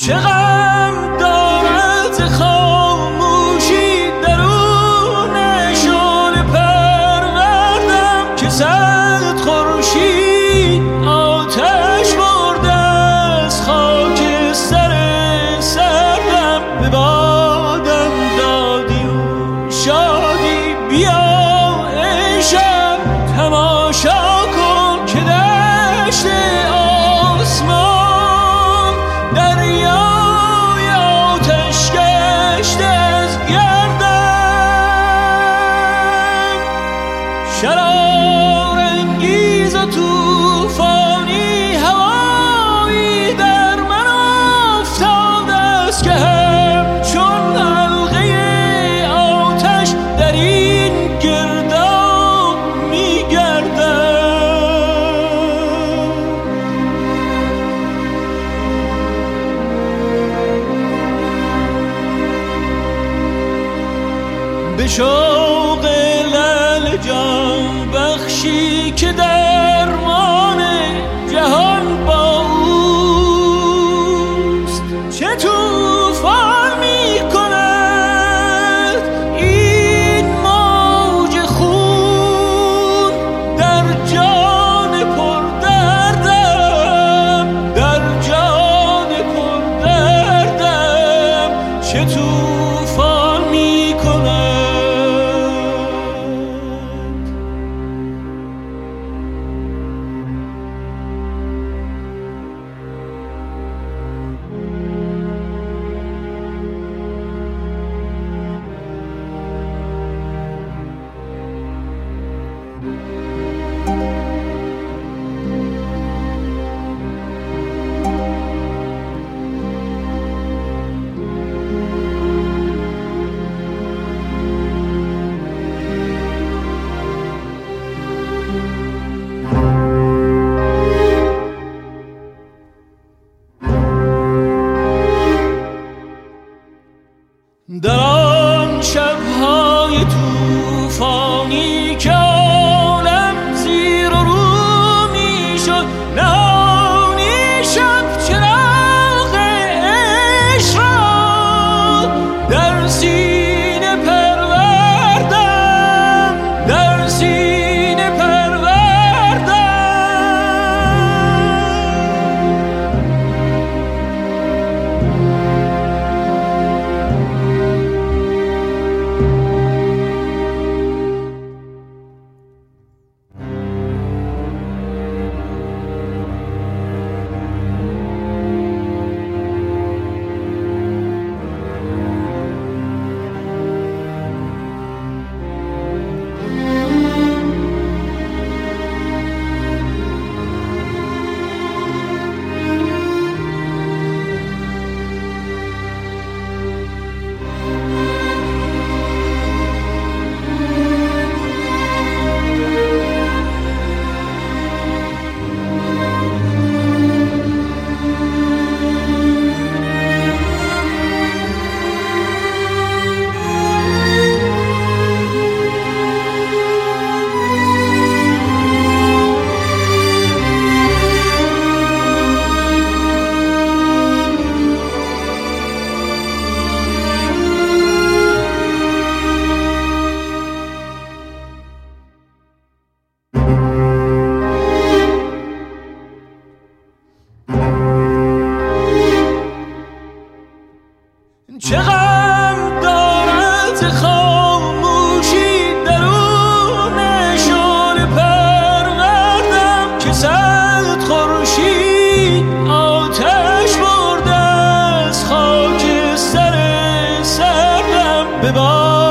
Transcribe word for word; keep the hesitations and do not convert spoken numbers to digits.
چه غم دارد خاموشی درون شعله پروردم که صد خورشید آتش برده از خاک سر سردم به بادم دادی و شادی. بیا ای شب تماشا کن که دشت آسمان دریای آتش گشته از گردم. شرار انگیز و توفانی هوایی در من افتاده است که همچون حلقه آتش در این گرداب می‌گردم. به شوق لعل جان بخشی که درمان جهان با اوست، چه طوفان می کند این موج خون در جان پردردم، در جان پردردم چه طوفان می کند. در آن شب‌های طوفانی که عالم زیر و رو می‌شد، نهانی شب چراغ عشق را در سینه پروردم، در سینه پروردم. چه غم دارد خاموشی درون شعله پروردم که صد خورشید آتش برده از خاک سر سردم به باد